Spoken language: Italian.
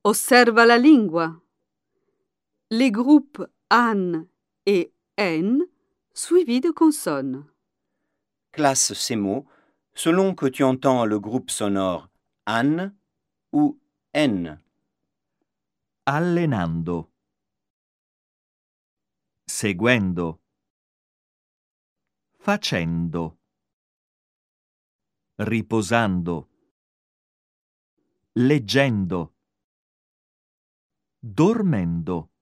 Osserva la lingua. Les groupes an et en suivis de consonnes. Classe ces mots selon que tu entends le groupe sonore an ou en. Allenando, seguendo, facendo, riposando, leggendo, dormendo.